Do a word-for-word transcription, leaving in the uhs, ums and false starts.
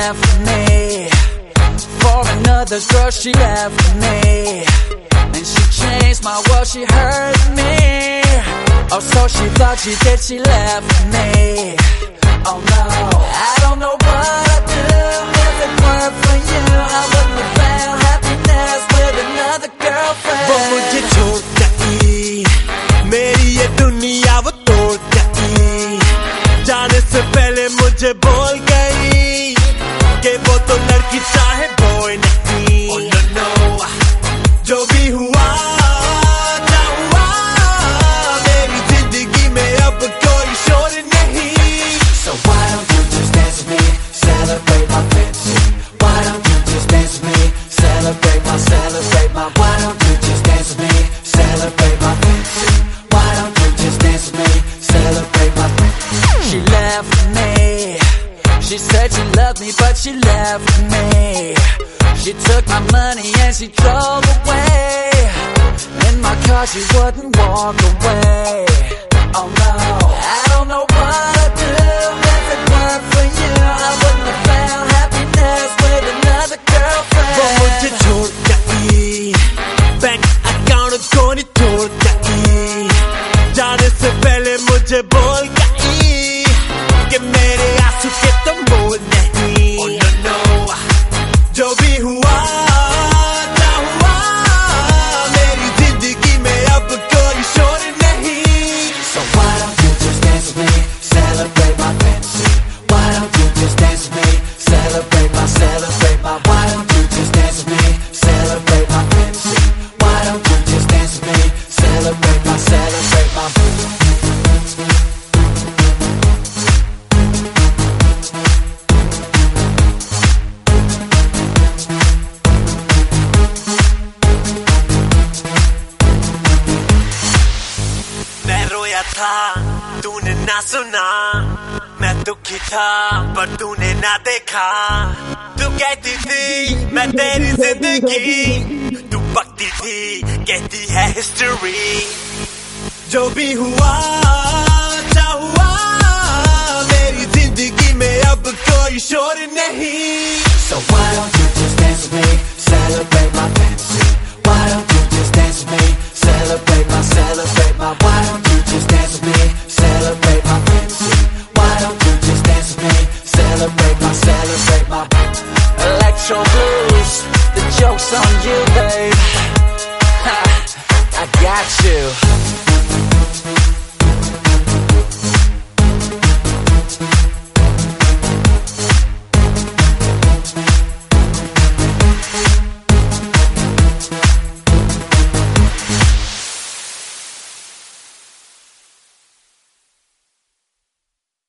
left me for another girl, she left me, and she changed my world, she hurt me. Oh, so she thought she did, she left me. Oh no, I don't know what I'd do if it weren't for you. I wouldn't have found happiness with another girlfriend. वो मुझे छोड़ गई, मेरी ये दुनिया वो तोड़ गई, जाने से पहले मुझे बोल गई कि वो तो लड़की चाहे बॉय नहीं. Oh no no, जो भी हुआ क्या हुआ, मेरी जिंदगी में अब कोई शोर नहीं. So why don't you just dance with me, celebrate my fantasy? Why don't you just dance with me, celebrate my, celebrate my? Why don't you just dance with me, celebrate my fantasy? Why don't you just dance with me, celebrate my fantasy? She left me, she said she loved me, but she left me. She took my money and she drove away. In my car she wouldn't walk away. Oh no, I don't know what I'd do if it weren't for you. I wouldn't have found happiness with another girlfriend. वो मुझे छोड़ गई, bank account को नहीं तोड़ गई, जाने से पहले मुझे बोल गई कि मेरे आंसू के तो मोल नहीं. Oh no no, जो भी हुआ क्या हुआ, मेरी जिंदगी में अब कोई शोर नहीं. So why don't you just dance with me, celebrate my fantasy? Why don't you just dance with me, celebrate my, celebrate my? Why don't you just dance with me, celebrate my fantasy? Why don't you just dance with me, celebrate my, celebrate my? मैं रोया था, तूने ना सुना, मैं दुखी था पर तूने ना देखा. तू कहती थी मैं तेरी जिंदगी, तू बकती थी कहती है हिस्ट्री. जो भी हुआ क्या हुआ, मेरी जिंदगी में अब कोई शोर नहीं. So why don't you just dance with me, celebrate my fantasy? Why don't you just dance with me, celebrate my, celebrate my? Why don't you just dance with me, celebrate my fantasy? Why don't you just dance with me, celebrate my, celebrate my? Electro blues, the joke's on you, babe. Ha, I got you.